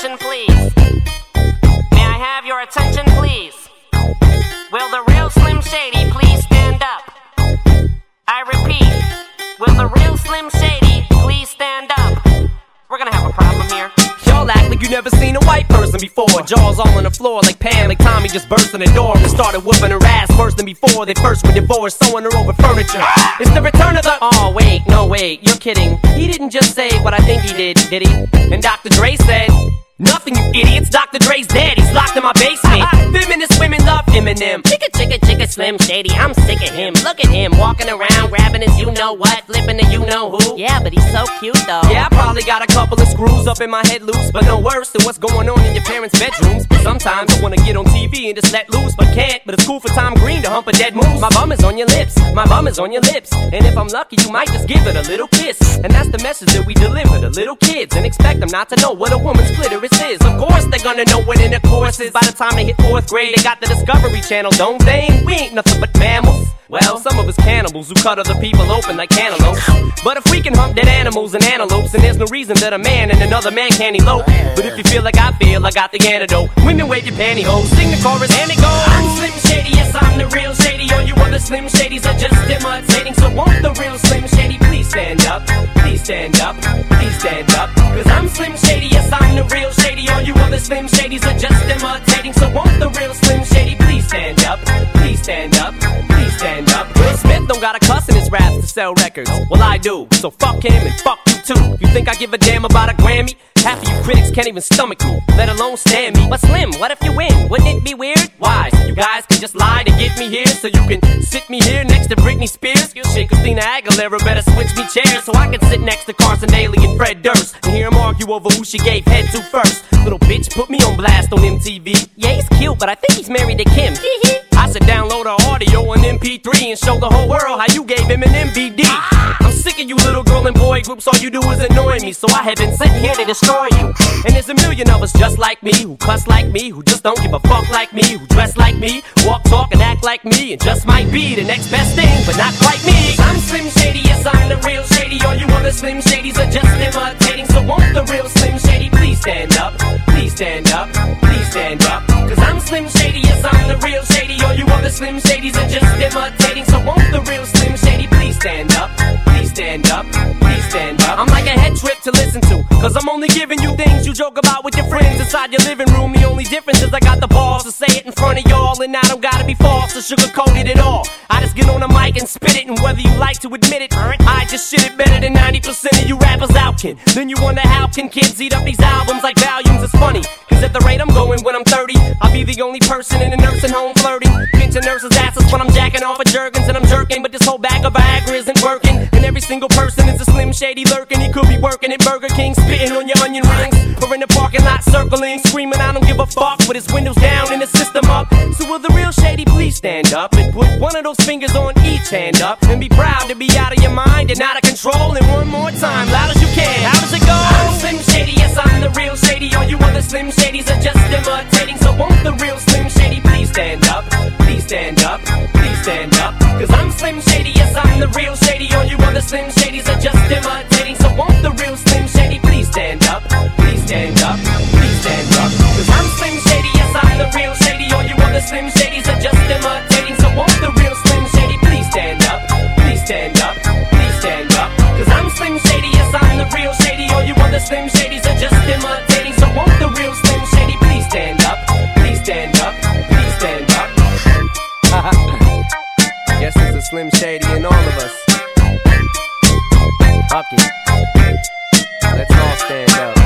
attention, please? May I have your attention, please? Will the real Slim Shady please stand up? I repeat, will the real Slim Shady please stand up? We're gonna have a problem here. Y'all act like you never seen a white person before. Jaws all on the floor like Pam, like Tommy just burst in the door and started whooping her ass worse than before. They first were divorced, sewing her over furniture. It's the return of the... Oh, wait, no, wait, you're kidding. He didn't just say what I think he did he? And Dr. Dre said... Nothing, you idiots. Dr. Dre's dead. He's locked in my basement. Feminist women love Eminem. Chicka, chicka, chicka, Slim Shady. I'm sick of him. Look at him walking around, grabbing his you-know-what, flipping the you-know-who. Yeah, but he's so cute, though. Yeah, I probably got a couple of screws up in my head loose, but no worse than what's going on in your parents' bedrooms. Sometimes I wanna get on TV and just let loose, but can't. But it's cool for Tom Green to hump a dead moose. My bum is on your lips. My bum is on your lips. And if I'm lucky, you might just give it a little kiss. And that's the message that we deliver to little kids, and expect them not to know what a woman's clitoris is. Of course they're gonna know what intercourse is. By the time they hit 4th grade, they got the Discovery Channel, don't they? We ain't nothing but mammals. Well, some of us cannibals who cut other people open like cantaloupes. But if we can hump dead animals and antelopes, then there's no reason that a man and another man can't elope. But if you feel like I feel, I got the antidote. Women wave your pantyhose, sing the chorus and it goes. I'm Slim Shady, yes I'm the real Shady. All you other Slim Shadys are just imitating. So won't the real Slim Shady please stand up? Please stand up, please stand up. Cause I'm Slim Shady, yes I'm the real Shady. All you other Slim Shadys are just imitating. So won't the real Slim Shady please stand up? Please stand up, please stand up. Will Smith don't got a cuss in his raps to sell records. Well, I do, so fuck him and fuck you too. You think I give a damn about a Grammy? Half of you critics can't even stomach me, let alone stand me. But Slim, what if you win? Wouldn't it be weird? Why? You guys can just lie to get me here, so you can sit me here next to Britney Spears. Shit, Christina Aguilera better switch me chairs, so I can sit next to Carson Daly and Fred Durst and hear them argue over who she gave head to first. Little bitch put me on blast on MTV. Yeah, he's cute, but I think he's married to Kim. I should download her audio on MP3 and show the whole world how you gave him an MVD. I'm sick of you little girl and boy groups, all you do is annoy me, so I have been sitting here to destroy you. And there's a million of us just like me, who cuss like me, who just don't give a fuck like me, who dress like me, walk, talk, and act like me, and just might be the next best thing, but not quite me. I'm Slim Shady, yes I'm the real Shady. All you other Slim Shadys are just imitating. So won't the real Slim Shady please stand up? Please stand up, please stand up. Cause I'm Slim Shady, yes I'm the real Shady. All you other Slim Shadys are just imitating. So won't the real Slim Shady please stand up? Please stand up, please stand up. I'm like a head trip to listen to, cause I'm only giving you things you joke about with your friends inside your living room. The only difference is I got the balls to say it in front of y'all, and I don't gotta be false or sugarcoat it at all. I just get on the mic and spit it, and whether you like to admit it, I just shit it better than 90% of you rappers out can. Then you wonder how can kids eat up these albums like volumes. It's funny, cause at the rate I'm going when I'm 30, I'll be the only person in a nursing home flirting, pinching nurses' asses when I'm jacking off of Jergens and I'm jerking. But this whole bag of Viagra isn't working, and every single person is a Slim Shady lurking. He could be working at Burger King, spitting on your onion rings, or in the parking lot circling, screaming I don't give a fuck, with his windows down and his system up. So will the real Shady please stand up and put one of those fingers on each hand up, and be proud to be out of your mind and out of control. And one more time, loud as you can, how does it go? I'm Slim Shady, yes I'm the real Shady. All you other Slim Shadys are just imitating. So won't the real Slim Shady please stand up? Please stand up, please stand up. Cause I'm Slim Shady, yes I'm the real Shady. All you other Slim Shadys are just imitating. So won't the real Slim Shady please stand up? Please stand up, please stand up. Cause I'm Slim Shady, yes I'm the real Shady. All you other Slim Shadys are just imitating. So won't the real Slim Shady please stand up? Please stand up, please stand up. Cause I'm Slim Shady, yes I'm the real Shady. All you other Slim Shadys are just imitating. So won't the real Slim Shady please stand up? Please stand up, please stand up. Guess there's a Slim Shady in all of us. Fuck it. Let's all stand up.